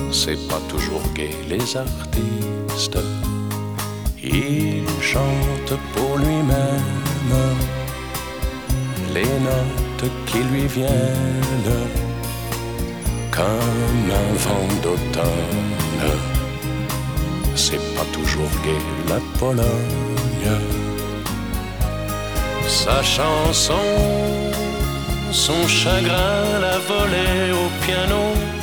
c'est pas toujours gai. Les artistes, il chante pour lui-même les notes qui lui viennent comme un vent d'automne. C'est pas toujours gai la Pologne. Sa chanson, son chagrin l'a volé au piano.